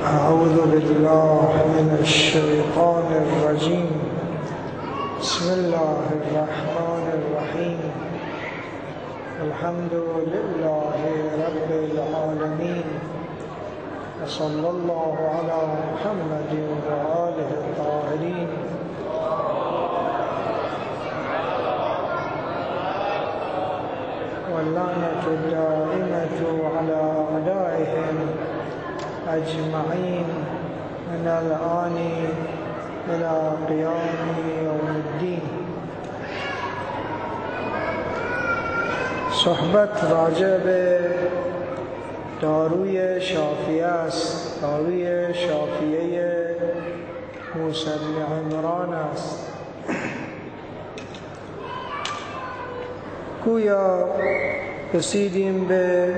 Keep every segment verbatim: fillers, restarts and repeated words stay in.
أعوذ بالله من الشيطان الرجيم. بسم الله الرحمن الرحيم. الحمد لله رب العالمين، وصلى الله على محمد وآله الطاهرين. واللعنة الدائمة على أعدائهم أجمعين من الآن إلى قيام يوم الدين. صحبت راجع به داروی شافیه است. داروی شافیه موسی بن عمران است. گویا رسیدیم به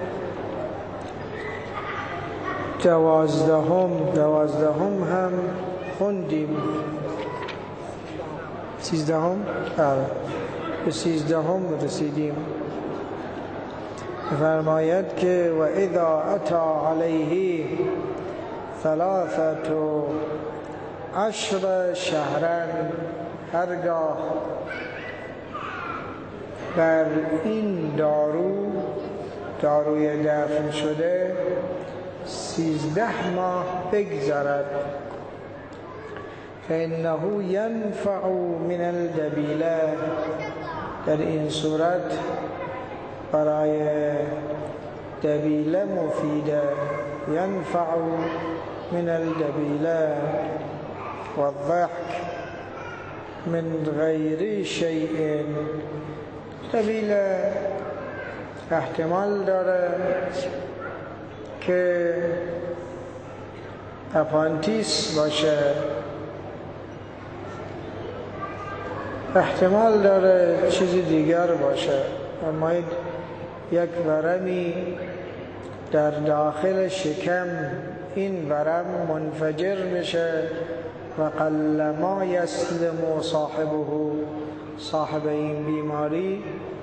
دوازدهم دوازدهم هم خوندیم. سیزدهم بله به سیزدهم رسیدیم. فرماید که و اذا اتا علیه ثلاثت عشر شهرن، هرگاه بر این دارو داروی دفن شده سیزده ماه بگذرد، فإنه ینفع من الدبیله، در این صورت برای دبیله مفیده. ینفع من الدبیله والضحك من غیر شیء. دبیله احتمال داره که اپانتیس باشه، احتمال داره چیز دیگر باشه. اما یک ورمی در داخل شکم، این ورم منفجر میشه و قلما یسلم صاحبه، صاحب این بیماری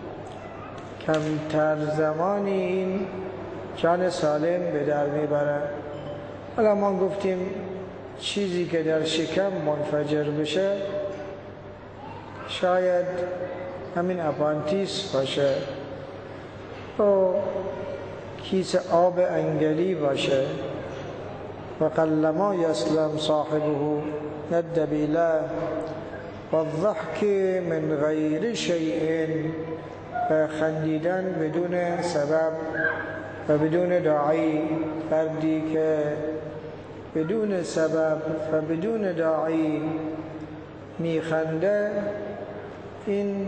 کمتر زمانی این جان سالم به در میبره. حالا ما گفتیم چیزی که در شکم منفجر بشه شاید همین اپانتیس باشه و کیس آب انگلی باشه. و قلما یسلم صاحبه ندبیله و الضحک من غیر شیء، و خندیدن بدون سبب و بدون داعی. فردی که بدون سبب و بدون داعی میخنده، این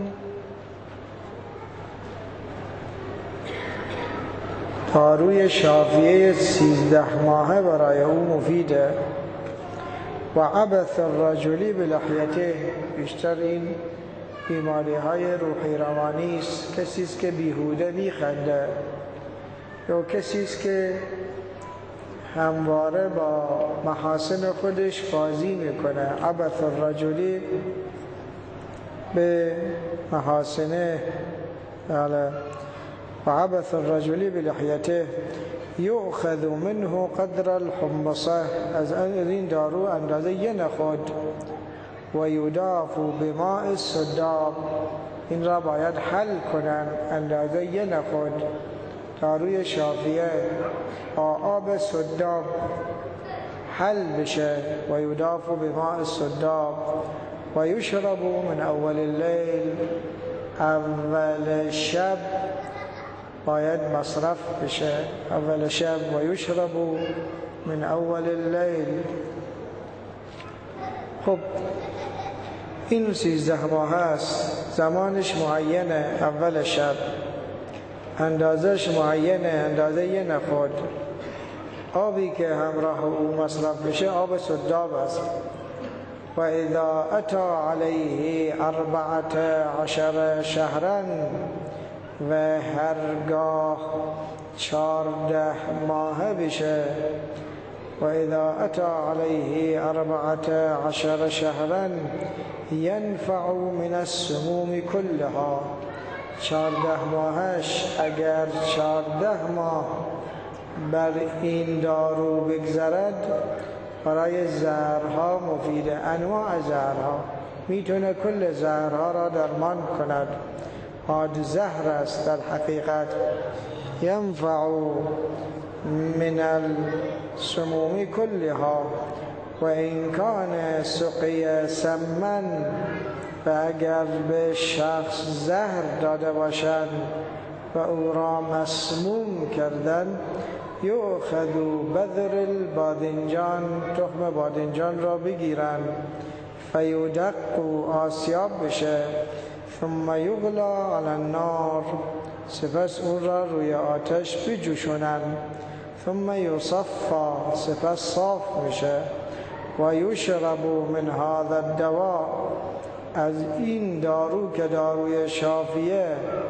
داروی شافیه سیزده ماهه برای او مفیده. و عبث الرجلی بلحیته، بیشتر این بیماری های روحی روانی است. کسی است که بیهوده میخنده، یا کسی است که همواره با محاسن خودش بازی میکنه. عبث الرجلی به محاسنه. بله. و عبث الرجلی بلحیته یؤخذ منه قدر الحمصه، از این دارو اندازه یه نخود. و یداف بماء الصداب، این را باید حل کنن اندازه یه نخود. داروی شافیه با آب صداب حل بشه. و یداف بماء الصداب و یشرب من اول اللیل، اول شب باید مصرف بشه، اول شب. و یشرب من اول اللیل. خب این سیزده ماه هست، زمانش معینه، اول شب، اندازش معینه، اندازه یه نخود. آبی که همراه او مصرف بشه آب صداب است. و اذا اتا علیه اربعت عشر شهرن، و هرگاه چارده ماه بشه. و اذا اتا علیه اربعت عشر شهرن ینفع من السموم کلها. چارده ماهش اگر چارده ماه بر این دارو بگذرد برای زهرها مفیده. انواع زهرها میتونه کل زهرها را درمان کند. حاد زهر است در حقیقت. ینفع من السموم کلها و این کان سقی سمن، و اگر به شخص زهر داده باشند و او را مسموم کردن، یؤخذ بذر الباذنجان، تخم بادنجان را بگیرن، فیدق آسیاب بشه، ثم یغلا علی النار، سپس اون را روی آتش بجوشونن، ثم یصفا، سپس صاف میشه، و یشرب من هذا الدواء، از این دارو که داروی شافیه،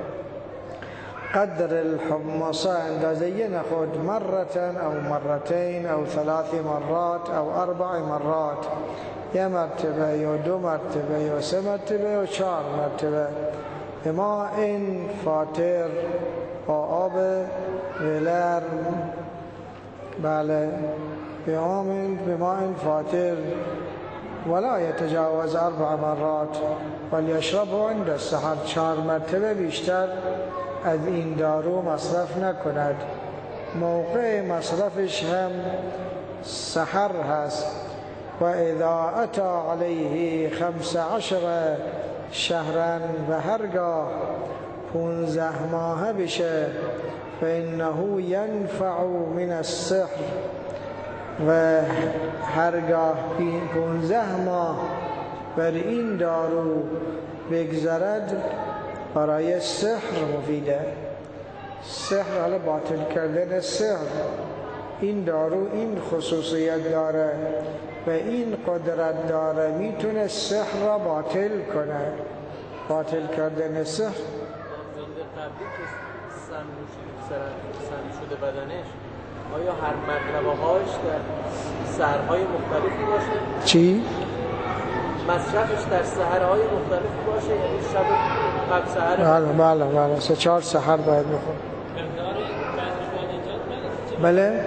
قدر الحمصه، اندازه یه نخود، مرتن او مرتین او ثلاث مرات او اربع مرات، یه مرتبه یا دو مرتبه یا سه مرتبه یا چهار مرتبه، اما این فاتر با آب ولر، بله بما این فاتر ولا يتجاوز اربع مرات ولیشربه عند السحر، چهار مرتبه بیشتر از این دارو مصرف نکند. موقع مصرفش هم سحر هست. و اذا اتا علیه خمس عشر شهرا، و هرگاه پونزه ماه بشه، فانه ینفع من السحر، و هرگاه پونزه ماه بر این دارو بگذرد برای سحر مفیده. سحر، حالا باطل کردن سحر، این دارو این خصوصیت داره و این قدرت داره، میتونه سحر را باطل کنه. باطل کردن سحر سم شده بدنش، آیا هر مغربه هاش در سحرهای مختلفی باشه؟ چی؟ مصرفش در سحرهای مختلفی باشه، یعنی شب قبل سحر؟ بله بله بله سه چهار سحر باید بخور. بله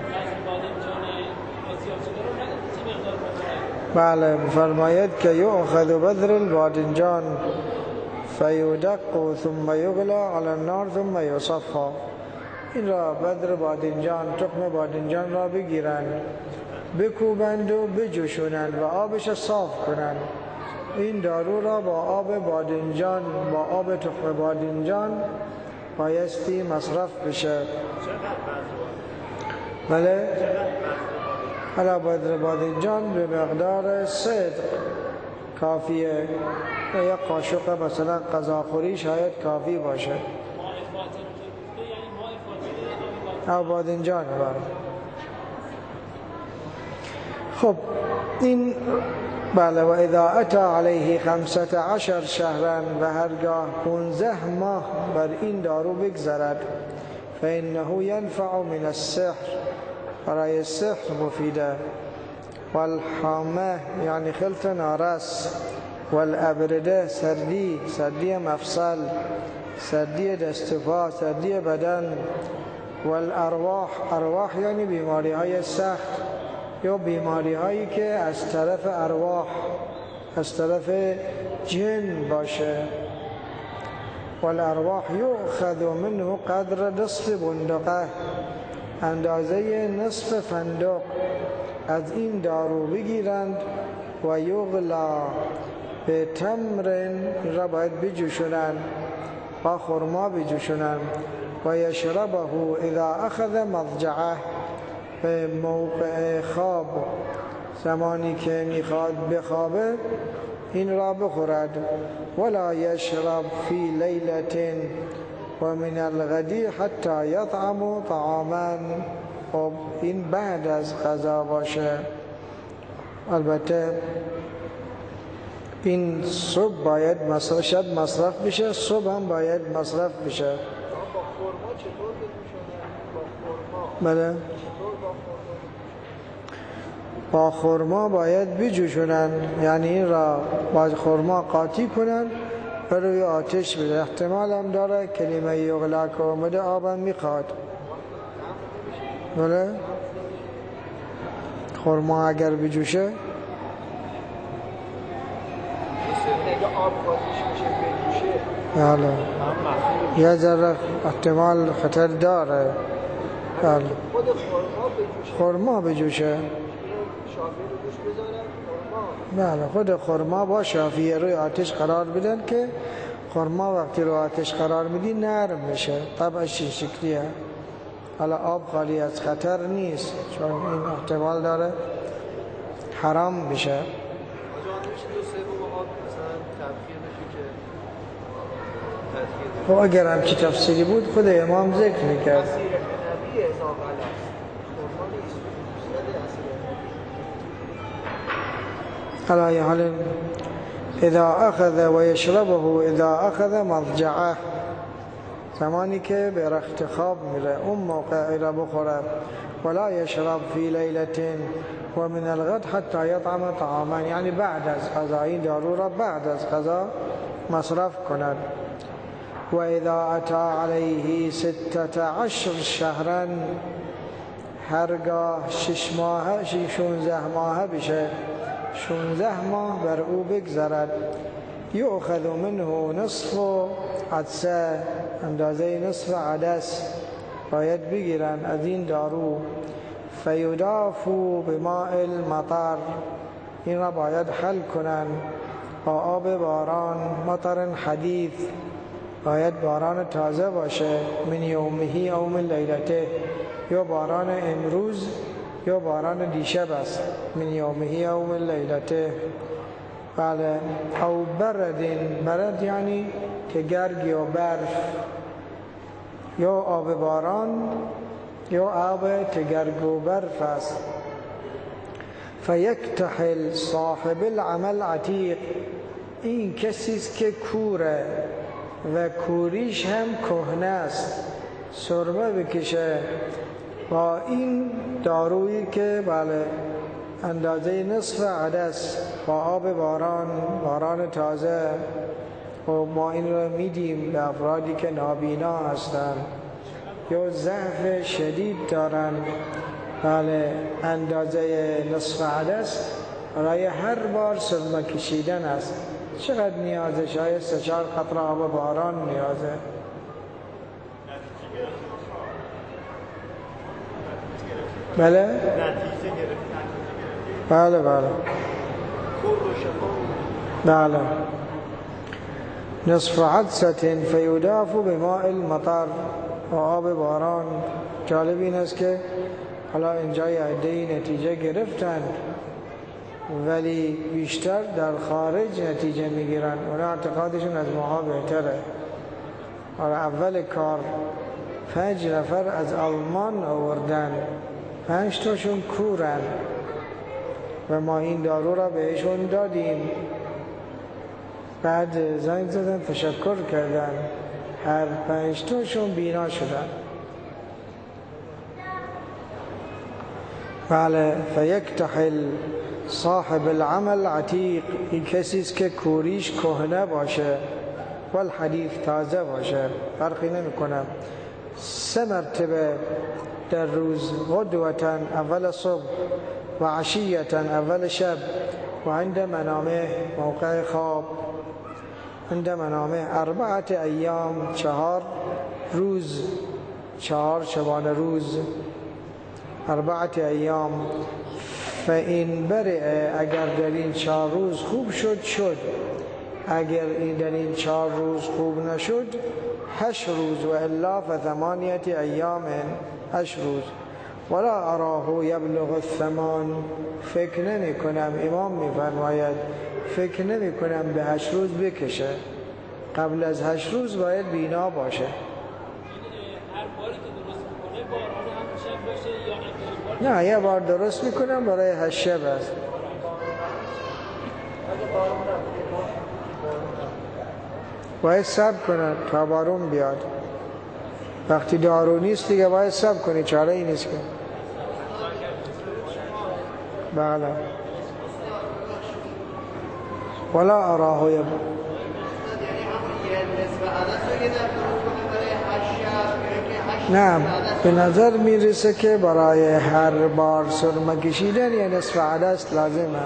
بله فرماید که یؤخذ بذر الباذنجان فیدق ثم یغلا علی النار ثم یصفا، این را بذر بادنجان، تخم بادنجان را بگیرن، بکوبند و بجوشونند و آبش صاف کنند. این دارو را با آب بادنجان، با آب تخم بادنجان بایستی مصرف بشه. بله حالا بذر بادنجان به مقدار صدق کافیه، و یک قاشق مثلا غذاخوری شاید کافی باشه. او بادنجان بار. خب این بله. و اذا اتا علیه خمسة عشر شهرا، و هرگاه پونزه ماه بر این دارو بگذرد، فانه ینفع من السحر، برای سحر مفیده. والحامه یعنی خلط نارس، والابرده سردی، سردی مفصل، سردی دست و پا، سردی بدن، والارواح، ارواح یعنی بیماری های سخت یا بیماری هایی که از طرف ارواح، از طرف جن باشه. والارواح یؤخذ منه قدر نصف بندقه، اندازه نصف فندق از این دارو بگیرند، و یغلا به تمر، را باید بجوشونند، با خرما بجوشونند، و یشربه اذا اخذ مضجعه، به موقع خواب، زمانی که میخواد بخوابه این را بخورد. ولا یشرب فی لیلة و من الغدی حتی یطعم طعاما، خب این بعد از غذا باشه. البته این صبح باید مصرف، شب مصرف بشه، صبح هم باید مصرف بشه. با خورما چطور بجوشونن؟ با بله با خورما باید بجوشونن، یعنی این را با خورما قاطی کنن و روی آتش بده. احتمال هم داره کلمه یغلا که اومده آبم میخواد. بله خرما اگر بجوشه اگه آب بازیش میشه بجوشه بله یه ذره احتمال خطر داره. بله خود خرما بجوشه خرما بجوشه شافعی رو گوش بذارن خرما بله خود خرما با شافیه روی آتش قرار بدن که خرما وقتی رو آتش قرار میدی نرم میشه. طبعش این شکلیه. حالا آب خالی از خطر نیست چون این احتمال داره حرام بشه. آجا نمیشه دو سوم آب مثلا تبخیر بشه که تدخیر خب اگر هم که تفسیری بود خود امام ذکر میکرد. تفسیر نبی اضافه است خرما نیست زیاده اصلا. على أي حال اذا اخذ و یشربه اذا اخذ مضجعه، زمانی که به رخت خواب میره اون موقع را بخوره. ولا یشرب فی لیلة و من الغد حتی یطعم طعاما، یعنی بعد از غذا این دارو را بعد از غذا مصرف کند. و اذا اتا علیه ستة عشر شهرا، هرگاه شش ماه شونزده ماه بشه، شونزده ماه بر او بگذرد. یؤخذ منه نصف عدسه، اندازه نصف عدس باید بگیرن از این دارو. فیدافو بماء المطر، این را باید حل کنن با آب باران. مطر حدیث، باید باران تازه باشه. من یومه او من لیلته، یا باران امروز یا باران دیشب است. من یومه او من لیلته. بله. او بردین، برد یعنی که گرگ یا برف، یا آب باران یا آب تگرگ و برف است. فیکتحل صاحب العمل عتیق، این کسی است که کوره و کوریش هم کهنه است، سرمه بکشه با این دارویی که بله اندازه نصف عدس با آب باران، باران تازه. و ما این رو میدیم به افرادی که نابینا هستند یا ضعف شدید دارن. بله اندازه نصف عدس برای هر بار سرمه کشیدن است. چقدر نیازه؟ شاید سه چهار قطره آب باران نیازه. بله بله بله بله. نصف عدسة فیداف بماء المطر، و آب باران. جالب این است که حالا اینجا یه عده‌ای نتیجه گرفتن ولی بیشتر در خارج نتیجه میگیرن. اونا اعتقادشون از ماها بهتره. حالا اول کار پنج نفر از آلمان آوردن، پنج تاشون کورن و ما این دارو را بهشون دادیم. بعد زنگ زدن تشکر کردن، هر پنج تاشون بینا شدن. بله. فیکتحل صاحب العمل عتیق، این کسی است که کوریش کهنه باشه و الحدیث تازه باشه، فرقی نمی کنه. سه مرتبه در روز، غدوة اول صبح و عشیة اول شب و عند منامه موقع خواب. عند منامه اربعت ایام، چهار روز، چهار شبانه روز. اربعت ایام. فإن برئ، اگر در این چهار روز خوب شد شد، اگر این در این چهار روز خوب نشد هشت روز. و الا فثمانیت ایام، هشت روز. ولا اراه یبلغ الثمان، فکر نمی کنم، امام می فرماید فکر نمی کنم به هشت روز بکشه. قبل از هشت روز باید بینا باشه. هر باری که درست میکنه باران هم شب باشه یا نه یه بار درست میکنم برای هشت شب است. باید صبر کنن تا بارون بیاد. وقتی دارو نیست دیگه باید صبر کنی، چاره ای نیست که. بله. ولا اراه یب نصف عدس رو یه دفعه رو کنه برای هشت شب، یا که هشت نه به نظر میرسه که برای هر بار سرمه کشیدن یا نصف عدس لازمه.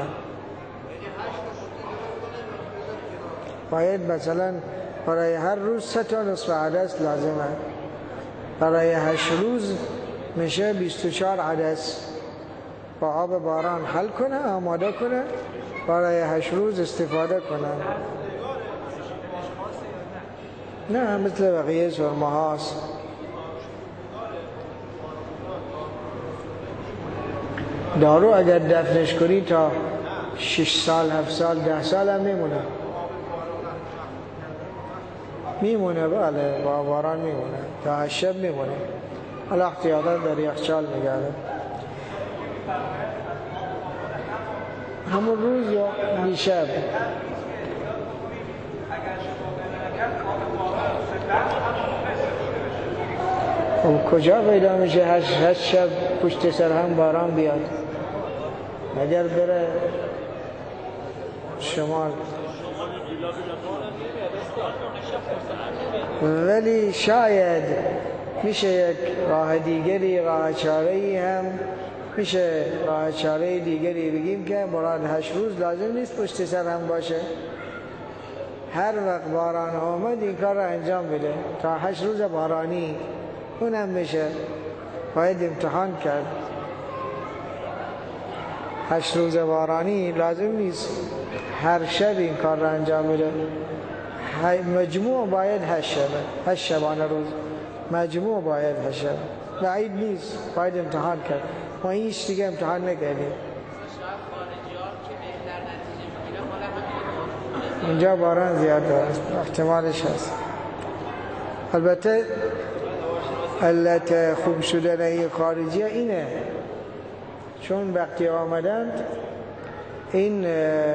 باید مثلا برای هر روز سه تا نصف عدس لازمه. برای هشت روز میشه بیست و چهار عدس. با آب باران حل کنه، آماده کنه، برای هشت روز استفاده کنه. نه مثل بقیه سرمه هاست. دارو اگر دفنش کنی تا شش سال هفت سال ده سال هم میمونه میمونه بله با باران میمونه تا هشت شب میمونه. حالا احتیاطا در یخچال میگرده همون روز یا نیشب. خب کجا پیدا میشه هشت هشت شب پشت سر هم باران بیاد؟ اگر بره شمال. ولی شاید میشه یک راه دیگری، راه چاره‌ای هم میشه راه چاره دیگری بگیم که مراد هشت روز لازم نیست پشت سر هم باشه. هر وقت باران آمد این کار را انجام بده تا هشت روز بارانی اونم میشه. باید امتحان کرد. هشت روز بارانی لازم نیست هر شب این کار را انجام بده. مجموع باید هشت شبه، هشت شبانه روز مجموع باید هشت شب. بعید نیست، باید امتحان کرد. ما هیچ دیگه امتحان نکردیم. اینجا باران زیاد است، احتمالش هست. البته علت خوب شدن این خارجی اینه چون وقتی آمدند این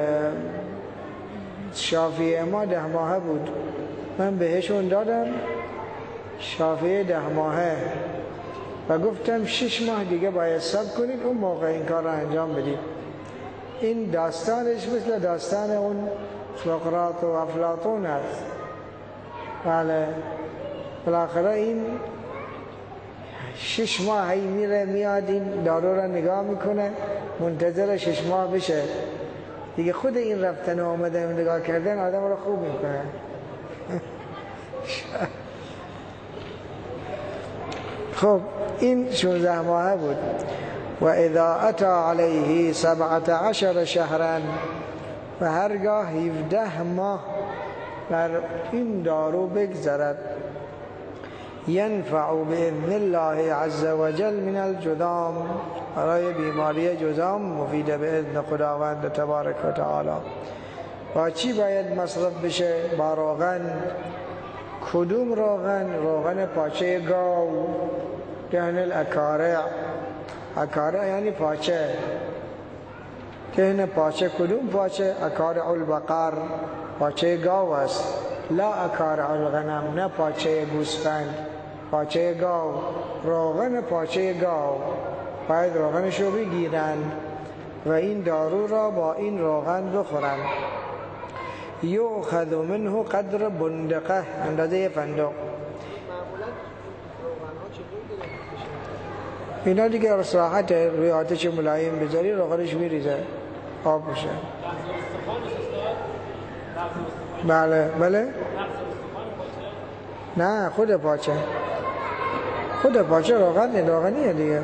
شافعی ما ده ماهه بود، من بهشون دادم شافعی ده ماهه و گفتم شش ماه دیگه باید صبر کنید اون موقع این کار را انجام بدید. این داستانش مثل داستان اون سقراط و افلاطون است. بله بالاخره این شش ماه هی میره میاد این دارو را نگاه میکنه منتظر شش ماه بشه دیگه. خود این رفتن و آمدن و نگاه کردن آدم را خوب میکنه. خب این شانزده ماهه بود. و اذا اتا علیه سبعة عشر شهرا و هرگاه هفده ماه بر این دارو بگذرد ینفع باذن الله عز وجل من الجذام، برای بیماری جذام مفیده به اذن خداوند تبارک و تعالی. با چی باید مصرف بشه؟ با روغن. کدوم روغن؟ روغن پاچه گاو، دهن الاکارع. اکارع یعنی پاچه، دهن پاچه. کدوم پاچه؟ اکارع البقر، پاچه گاو است. لا اکارع الغنم، نه پاچه گوسفند، پاچه گاو. روغن پاچه گاو باید روغنشو بگیرن و این دارو را با این روغن بخورن. یؤخذ منه قدر بندقه، اندازه فندق. اینا دیگه رساحت روی آتش ملایم بذاری روغنش میریزه آب میشه. بله بله نه خود پاچه، خود پاچه روغن روغنیه دیگه.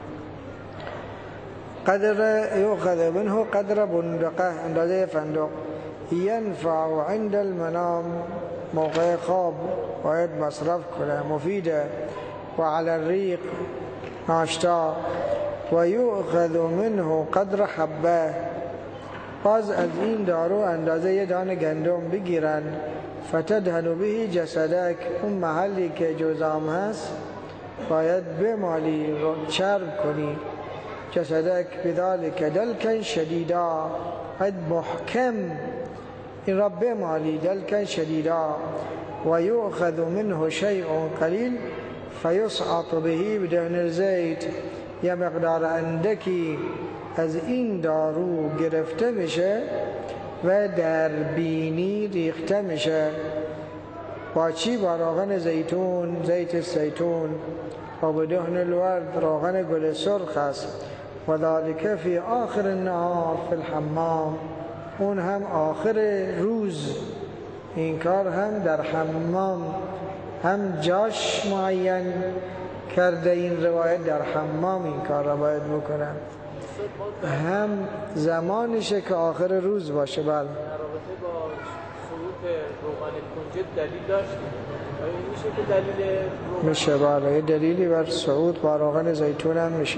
قدر یؤخذ منه قدر بندقه، اندازه فندق. ینفع عند المنام، موقع خواب باید مصرف کنه، مفیده. و علی الریق، ناشتا. و یؤخذ منه قدر حبه، باز از این دارو اندازه یه دانه گندم بگیرن. فتدهن به جسدک، اون محلی که جذام هست باید بمالی، چرب کنی. جسدک بذالک دلکن شدیدا، باید محکم این را بمالی، دلکن شدیدا. و یؤخذ منه شیء قلیل فیصعط به بدهن الزیت، یه مقدار اندکی از این دارو گرفته میشه و در بینی ریخته میشه. با چی؟ با روغن زیتون، زیت زیتون، و بدهن الورد، روغن گل سرخ است. و ذالک فی آخر النهار فی الحمام، اون هم آخر روز، این کار هم در حمام، هم جاش معین کرده این روایت، در حمام این کار را باید بکنن، هم زمانشه که آخر روز باشه. بله. در رابطه با صعود روغن کنجد دلیل داشتیم، آیا این میشه که دلیل روغن؟ میشه، بله، یه دلیلی بر صعود با روغن زیتون هم میشه.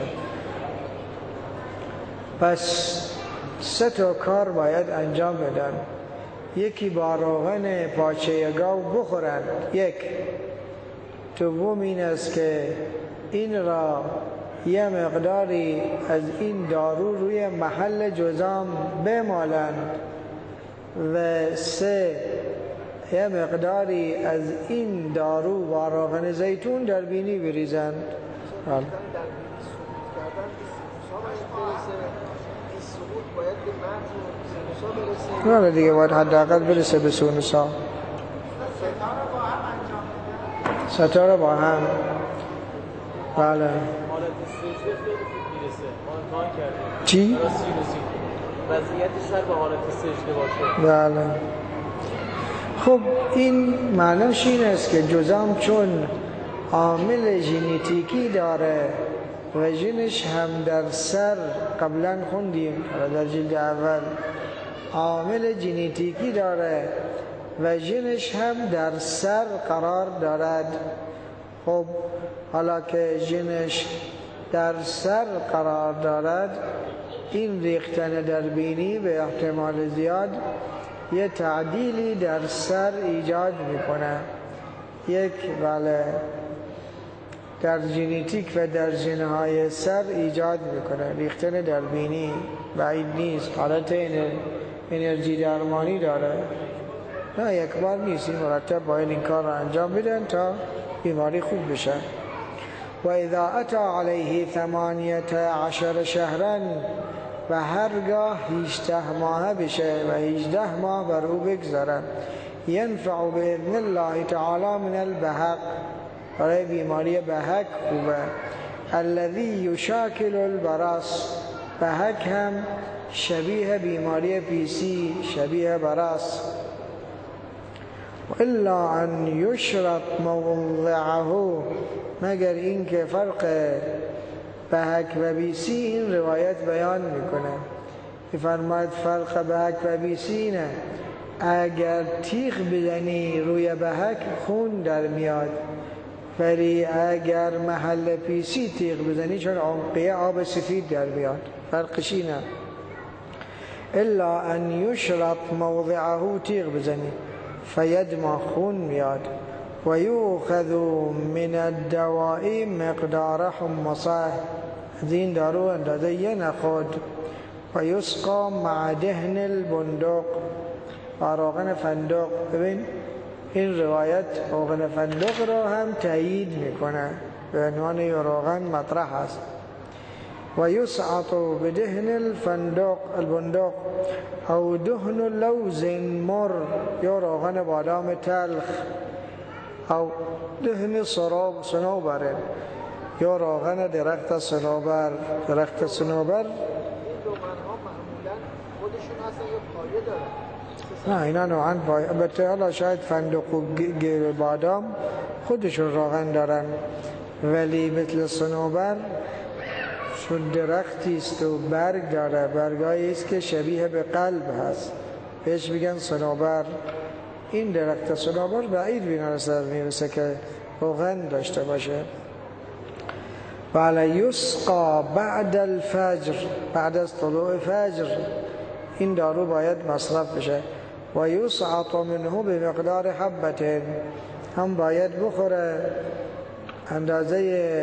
پس سه تا کار باید انجام بدن. یکی با روغن پاچه گاو بخورن، یک. دوم این است که این را یه مقداری از این دارو روی محل جذام بمالند، و سه، یه مقداری از این دارو با روغن زیتون در بینی بریزند. بله. نه دیگه باید حداقل برسه به سونوسا. ستاره با هم. بله. حالت سجده خیلی خوب میرسه، ما امتحان کردیم. چی؟ وضعیت سر به حالت سجده باشه. بله. خب این معنیش این است که جذام چون عامل ژنتیکی داره و ژنش هم در سر، قبلا خوندیم در جلد اول، عامل ژنتیکی داره و ژنش هم در سر قرار دارد. خب حالا که ژنش در سر قرار دارد، این ریختن در بینی به احتمال زیاد یه تعدیلی در سر ایجاد میکنه. یک، بله، در ژنتیک و در ژنهای سر ایجاد میکنه. ریختن در بینی بعید نیست، حالت انرژی درمانی داره، نه یک بار نیست، این مرتب باید این کار را انجام بدن تا بیماری خوب بشه. و اذا اتا علیه ثمانیت عشر شهرا، و هرگاه هیجده ماه بشه و هیجده ماه بر او بگذارن، ینفع باذن الله تعالی من البهق، برای بیماری بهک خوبه. الذی یشاکل البراس، بهک هم شبیه بیماری پیسی، شبیه براس. الا ان یشرط موضعه، مگر این که فرق بهک و بیسی این روایت بیان میکنه. فرماید فرق بهک و بیسی نه، اگر تیغ بزنی روی بهک خون در میاد، ولی اگر محل پیسی تیغ بزنی چون عمقیه آب سفید در میاد، فرقش اینه. الا ان یشرط موضعه، تیغ بزنی، فیدما خون میاد. و یوخذ من الدواء مقدار حمصه، از این دارو اندازه یه نخود. و یسقا مع دهن البندق، و روغن فندق. ببین این روایت روغن فندق را هم تایید میکنه، به عنوان یه روغن مطرح است. و یسعط بدهن الفندق البندق او دهن لوز مر، یا روغن بادام تلخ، او دهن سراب صنوبر، یا روغن درخت صنوبر. درخت صنوبر این روغن ها معمولا خودشون اصلا یه پایه دارن. نه اینا نوعاً پایه، البته حالا شاید فندق و گیر بادام خودشون روغن دارن، ولی مثل صنوبر چون درختی است و برگ داره، برگایی است که شبیه به قلب هست، بهش میگن صنوبر. این درخت صنوبر بعید به نظر میرسه که روغن داشته باشه. بله. یسقا بعد الفجر، بعد از طلوع فجر این دارو باید مصرف بشه. و یسعط منه به مقدار حبتین، هم باید بخوره اندازه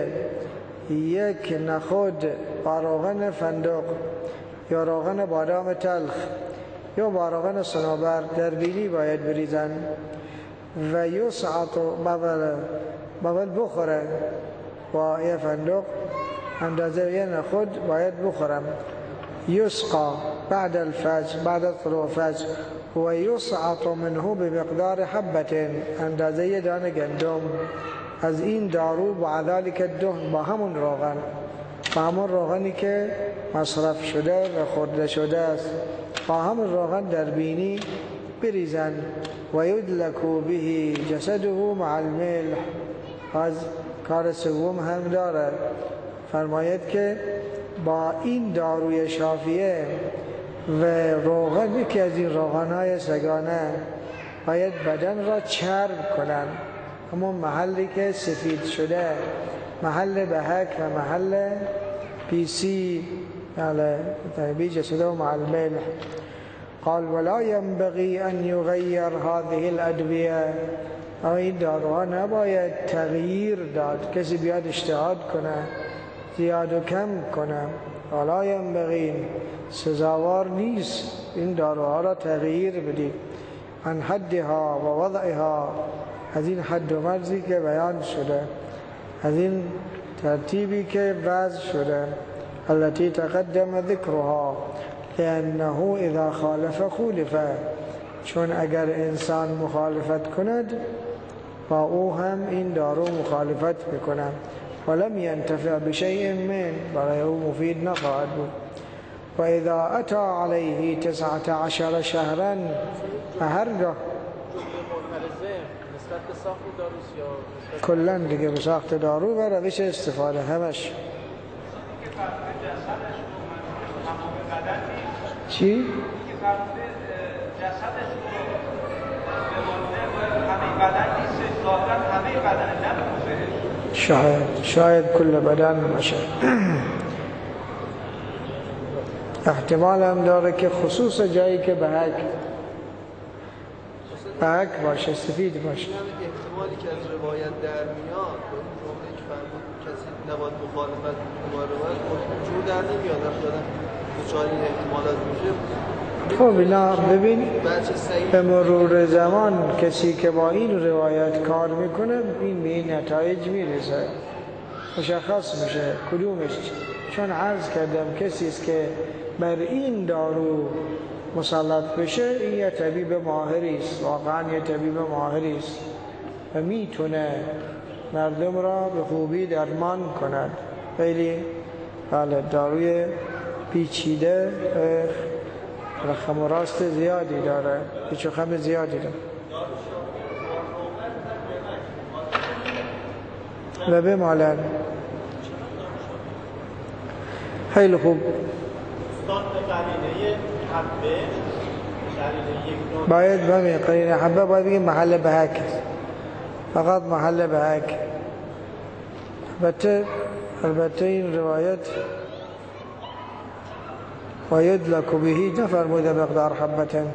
یک نخود با روغن فندق یا روغن بادام تلخ یا با روغن صنوبر در بینی باید بریزن. و یسعط بابل بابل بخوره با یه فندق اندازه یه نخود باید بخورم. یسقا بعد الفجر، بعد طلوع فجر. و یصعط منه بمقدار حبة، اندازه دانه گندم از این دارو، با ذلك الدهن، با همون روغن، با همون روغنی که مصرف شده و خورده شده است، با همون روغن در بینی بریزن. و یدلک به جسده مع الملح، از کار سوم هم داره، فرماید که با این داروی شافیه و روغن، یکی از این روغنهای سگانه، باید بدن را چرب کنن، همون محلی که سفید شده، محل بهک و محل پیسی، یعنی جسده مع الملح. قال ولا ينبغي أن يغير هذه الأدوية، اما این داروها نباید تغییر داد، کسی بیاد اجتهاد کنه زیاد و کم کنه. ولا ينبغي، سزاوار نیست این داروها را تغییر بدید. عن حدها و وضعها، از این حد و مرزی که بیان شده، از این ترتیبی که وضع شده. التي تقدم ذکرها لأنه اذا خالف خولف، چون اگر انسان مخالفت کند با او هم این دارو مخالفت میکنه. ولم ينتفع بشيء من، برای او مفید نخواهد بود. و اذا اتى عليه تسعة عشر شهرا، هرگاه کلن دیگه به ساخت دارو و روش استفاده همش. چی؟ شاید شاید کل بدن باشه. احتمال هم داره که خصوص جایی که بهک بهک باشه، سفید باشه. احتمالی که از روایت در میاد، جمله که فرمود کسی نباید مخالفت کنه، جور در نمیاد افتادن دچار این احتمالات میشه. خب اینا ببین به مرور زمان کسی که با این روایت کار میکنه این به این نتایج میرسه، مشخص میشه کدومش. چون عرض کردم کسی است که بر این دارو مسلط بشه، این یه طبیب ماهری است، واقعا یه طبیب ماهری است و میتونه مردم را به خوبی درمان کند. خیلی بله داروی پیچیده رقم و راست زیادی داره، پیچ و خم زیادی داره. و بمالن خیلی خوب. باید بمی قرینه حبه باید بگیم محل بهک، فقط محل بهک. البته البته این روایت و یدلک بهی نفرموده مقدار حبتن،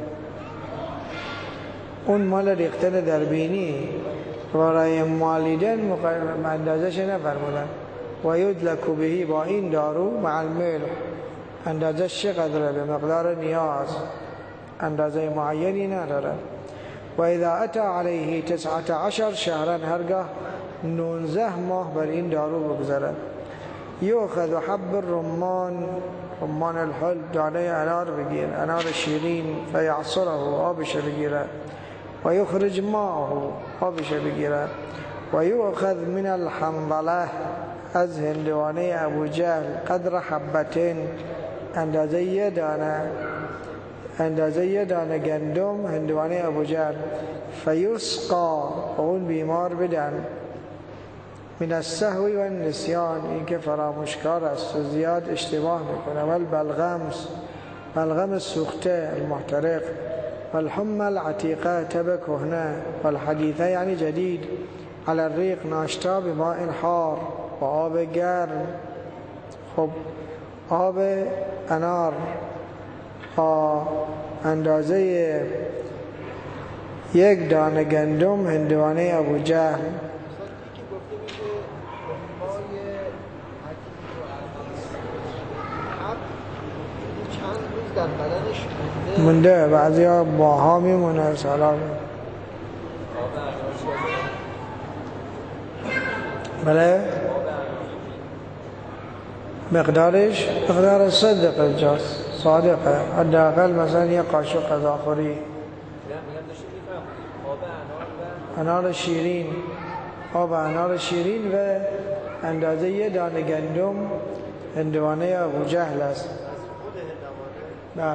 اون مال ریختن در بینی برای مالیدن اندازش نفرمودن. و یدلک بهی، با این دارو، مع الملح، اندازش چقدره؟ به مقدار نیاز، اندازه معینی نداره. و اذا اتی علیه تسعة عشر شهرا، هرگاه نوزده ماه بر این دارو بگذره. یؤخذ حب الرمان، رمان الحل، دانه انار بگیر، انار شیرین، فیعصره، آبش بگیره، و یخرج ماءه، آبش بگیره. و یؤخذ من الحنظله، از هندوانه ابو جهل، قدر حبتین، اندازه یه دانه، اندازه یه دانه گندم هندوانه ابو جهل. فیسقا، اون بیمار بدن. من السهو و النسیان، این که فراموشکار است و زیاد اشتباه میکنه. والبلغم، بلغم سوخته المحترق. والحمى العتیقه، تب کهنه. والحدیثه یعنی جدید. على الریق، ناشتا بماء حار، و آب گرم. خب آب انار با اندازه یک دانه گندم هندوانه ابو جهل. مونده، بعضی ها باها میمونه. سلام. بله مقدارش مقدار صدق الجاس، صادقه، حداقل مثلا یک قاشق غذاخوری میگم داشته میفهم آب انار و انار شیرین، آب انار شیرین و اندازه یه دانه گندم هندوانه ابو جهل است. بله.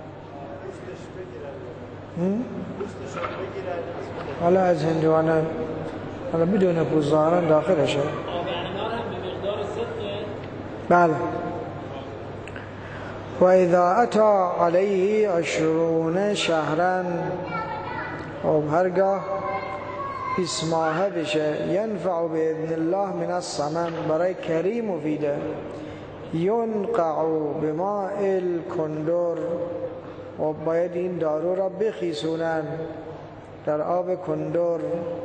حالا از هندوانه حالا بدون پوست ظاهرا داخلشه. آب انار هم به مقدار صدقه؟ بله. و اذا اتا علیه عشرون شهرا، خب هرگاه بیست ماهه بشه، ینفع باذن الله من الصمم، برای کری مفیده. ینقع بماء الکندر، و باید این دارو را بخیسونن در آب کندر.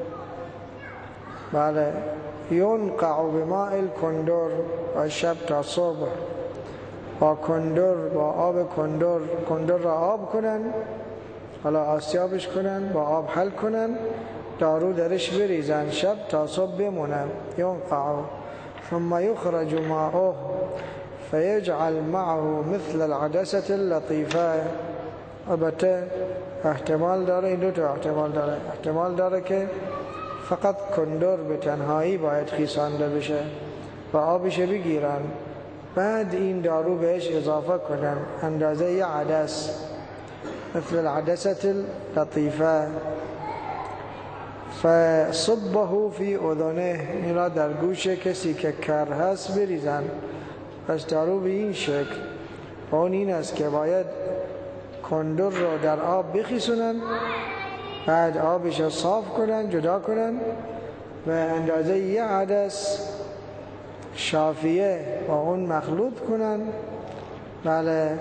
بله. ینقع بماء الکندر، و شب تا صبح با کندر، با آب کندر، کندر را آب کنن، حالا آسیابش کنن، با آب حل کنن، دارو درش بریزن، شب تا صبح بمونن. ینقع ثم یخرج ماءه فیجعل معه مثل العدسة اللطیفه. البته احتمال داره، این دو تا احتمال داره. احتمال داره که فقط کندر به تنهایی باید خیسانده بشه و آبش بگیرن، بعد این دارو بهش اضافه کنن اندازه یه عدس، مثل العدسة اللطیفه. فصبه فی اذنه، این را در گوش کسی که کر هست بریزن. پس دارو به این شکل. و اون این است که باید کندر رو در آب بخیسونن، بعد آبش رو صاف کنن، جدا کنن و اندازه یه عدس شافیه با اون مخلوط کنن. بله.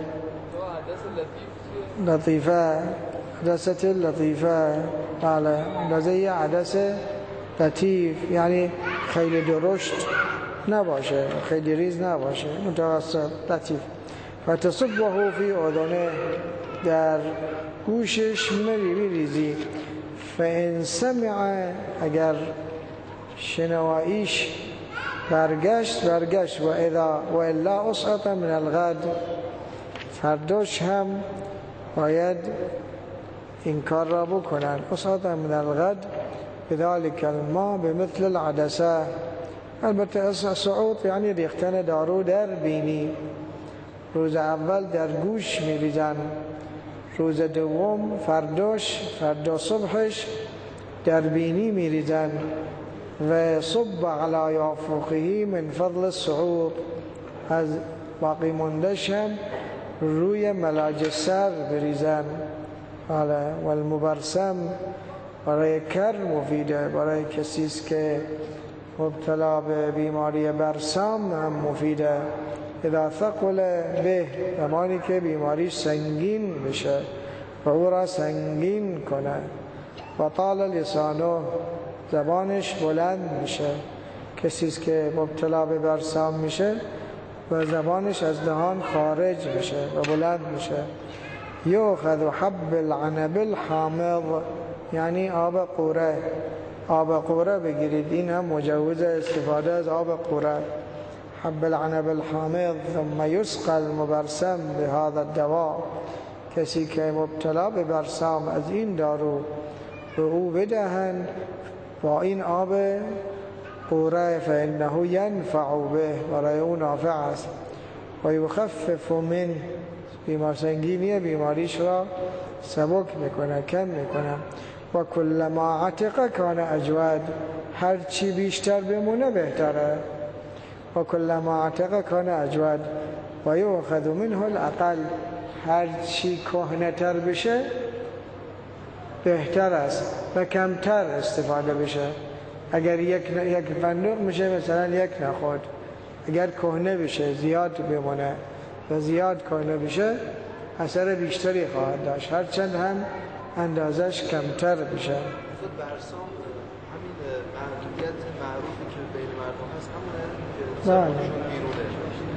لطیفه، عدسة لطیفه. بله. اندازه یه عدس لطیف، یعنی خیلی درشت نباشه، خیلی ریز نباشه، متوسط لطیف. فتصبه فی اذنه، در گوشش میریزی. فان سمع، اگر شنواییش برگشت برگشت، و اذا و الا اسقط من الغد، فرداش هم باید این کار را بکنن. اسقط من الغد بذلك الماء بمثل العدسه. البته صعود یعنی ریختن دارو در بینی. روز اول در گوش میریزن، روز دوم فرداش فردا صبحش در بینی میریزن. و صب علی یافوقه من فضل الصعود، از باقی موندهش هم روی ملاج سر بریزن. بله. و المبرسم، برای کر مفیده، برای کسی است که مبتلا به بیماری برسام هم مفیده. اذا ثقل به، زمانی که بیماری سنگین بشه و او را سنگین کنه. و طال لسانه، زبانش بلند میشه. کسی است که مبتلا به برسام میشه و زبانش از دهان خارج میشه و بلند میشه. یؤخذ حب العنب الحامض، یعنی آب قوره. آب قوره بگیرید، این هم مجوز استفاده از آب قوره. حب العنب الحامض ثم یسقى المبرسم بهذا الدواء، کسی که مبتلا به برسام از این دارو به او بدهند با این آب قوره، فانه ینفع به، برای او نافع است. و یخفف من، بیمار سنگینی بیماریش را سبک میکنه، کم میکنه. و کلما عتق کان اجود، هر چی بیشتر بمونه بهتره. و کلما عتق کان اجود و یؤخذ منه الاقل، هر چی کهنه تر بشه بهتر است و کمتر استفاده بشه. اگر یک یک فندق میشه مثلا یک نخود، اگر کهنه بشه زیاد بمونه و زیاد کهنه بشه اثر بیشتری خواهد داشت، هرچند هم اندازش کمتر بشه. برسام همین محدودیت معروفی که بین مردم هست همونه که بیرونه.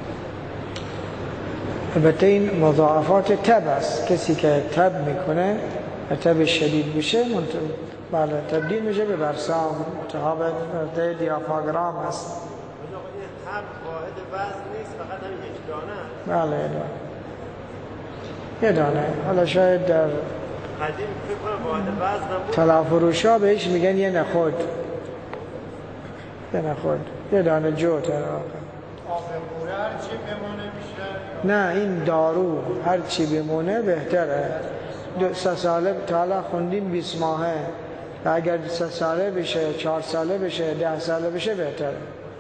البته این مضاعفات تب است. کسی که تب میکنه و تب شدید بشه بله تبدیل میشه به برسام. التهاب دیافراگرام است. تب واحد وزن نیست، فقط هم یک دانه. بله یه دانه. یه دانه. حالا شاید در قدیم فکر کنم واحد وزن بود. طلا بهش میگن یه نخود، یه نخود، یه دانه جو طلا. آب غوره هر چی بمونه میشه؟ نه این دارو هر چی بمونه بهتره. دو سه ساله طلا خوندین بیست ماهه، اگر سه ساله بشه، چهار ساله بشه، ده ساله بشه بهتره.